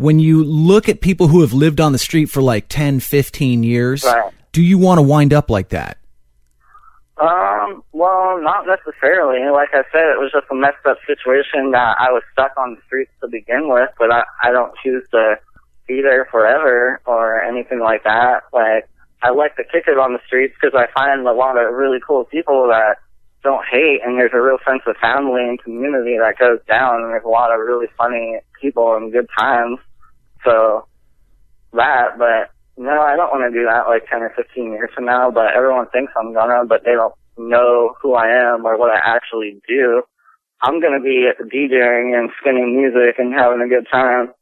when you look at people who have lived on the street for like 10, 15 years, Right. do you want to wind up like that? Well, not necessarily. Like I said, it was just a messed up situation that I was stuck on the streets to begin with, but I don't choose to be there forever or anything like that. Like, I like to kick it on the streets because I find a lot of really cool people that don't hate, and there's a real sense of family and community that goes down, and there's a lot of really funny people and good times. So, that, but no, I don't want to do that like 10 or 15 years from now, but everyone thinks I'm gonna, but they don't know who I am or what I actually do. I'm gonna be DJing and spinning music and having a good time.